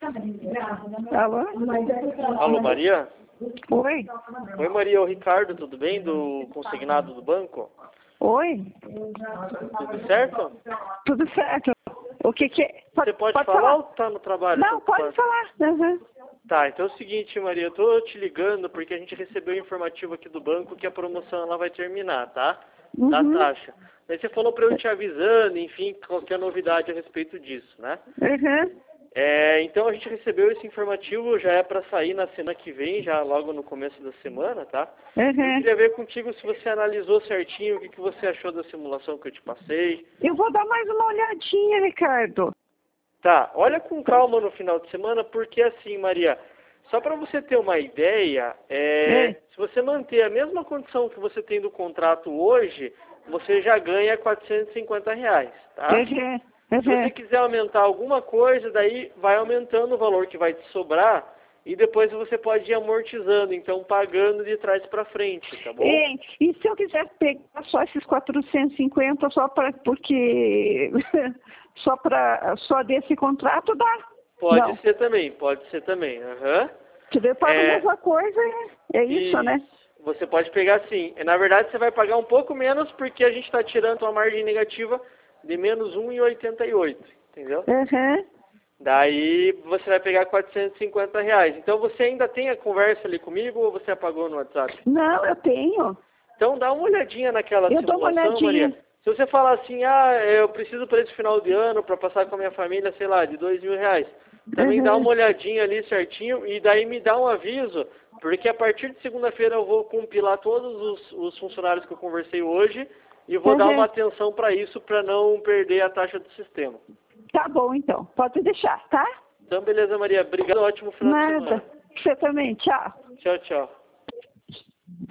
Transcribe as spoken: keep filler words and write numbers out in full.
Alô? Alô, Maria? Oi? Oi, Maria, é o Ricardo, tudo bem? Do consignado do banco? Oi? Tudo certo? Tudo certo. O que que é? Você pode, pode falar, falar ou tá no trabalho? Não, pode falar. Uhum. Tá, então é o seguinte, Maria, eu tô te ligando porque a gente recebeu um informativo aqui do banco que a promoção ela vai terminar, tá? Da Uhum. taxa. Aí você falou pra eu te avisando, enfim, qualquer novidade a respeito disso, né? Uhum. É, então a gente recebeu esse informativo, já é para sair na semana que vem, já logo no começo da semana, tá? Uhum. Eu queria ver contigo se você analisou certinho, o que, que você achou da simulação que eu te passei. Eu vou dar mais uma olhadinha, Ricardo. Tá, olha com calma no final de semana, porque assim, Maria, só para você ter uma ideia, é, É. se você manter a mesma condição que você tem do contrato hoje, você já ganha quatrocentos e cinquenta reais, tá? Uhum. Uhum. Se você quiser aumentar alguma coisa, daí vai aumentando o valor que vai te sobrar e depois você pode ir amortizando, então pagando de trás para frente, tá bom? E, e se eu quiser pegar só esses quatrocentos e cinquenta só para porque só para só desse contrato dá? Pode Não. ser também, pode ser também. Uhum. Que daí eu pago É, a mesma coisa, é isso, isso. né? Você pode pegar sim. Na verdade, você vai pagar um pouco menos porque a gente está tirando uma margem negativa de menos um vírgula oitenta e oito, entendeu? Uhum. Daí você vai pegar quatrocentos e cinquenta reais. Então você ainda tem a conversa ali comigo ou você apagou no WhatsApp? Não, eu tenho. Então dá uma olhadinha naquela Eu dou uma simulação, olhadinha. Maria. Se você falar assim, ah, eu preciso para esse final de ano, para passar com a minha família, sei lá, de dois mil reais. Também dá Uhum. uma olhadinha ali certinho e daí me dá um aviso, porque a partir de segunda-feira eu vou compilar todos os, os funcionários que eu conversei hoje e vou dar uma Uhum. atenção para isso, para não perder a taxa do sistema. Tá bom, então. Pode deixar, tá? Então, beleza, Maria. Obrigado. Ótimo final de semana. Nada. Você também. Tchau. Tchau, tchau.